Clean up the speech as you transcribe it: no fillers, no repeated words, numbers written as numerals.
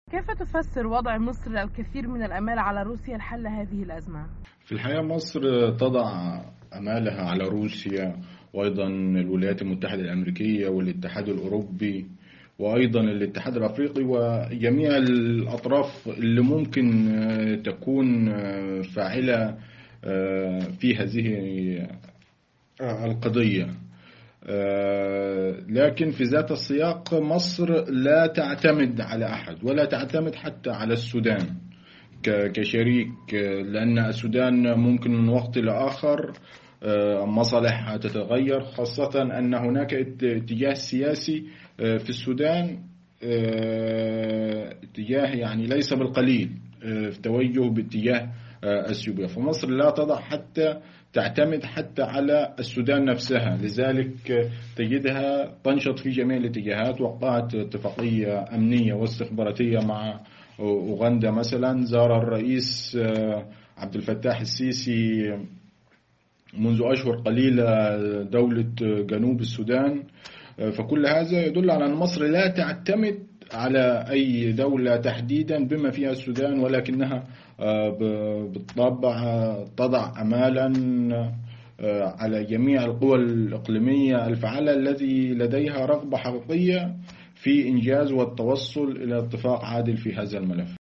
كيف تفسر وضع مصر الكثير من الآمال على روسيا لحل هذه الأزمة؟ في الحقيقة مصر تضع أمالها على روسيا، وأيضا الولايات المتحدة الأمريكية والاتحاد الأوروبي وأيضا الاتحاد الأفريقي وجميع الأطراف اللي ممكن تكون فاعلة في هذه القضية. لكن في ذات السياق مصر لا تعتمد على أحد ولا تعتمد حتى على السودان كشريك، لأن السودان ممكن من وقت لآخر مصالحها تتغير، خاصة أن هناك اتجاه سياسي في السودان، اتجاه يعني ليس بالقليل في توجه باتجاه أثيوبيا. فمصر لا تضع تعتمد حتى على السودان نفسها، لذلك تجدها تنشط في جميع الاتجاهات. وقعت اتفاقية أمنية واستخباراتية مع أوغندا مثلا، زار الرئيس عبد الفتاح السيسي منذ أشهر قليلة دولة جنوب السودان. فكل هذا يدل على أن مصر لا تعتمد على أي دولة تحديدا بما فيها السودان، ولكنها بالطبع تضع أمالا على جميع القوى الإقليمية الفعالة التي لديها رغبة حقيقية في إنجاز والتوصل إلى اتفاق عادل في هذا الملف.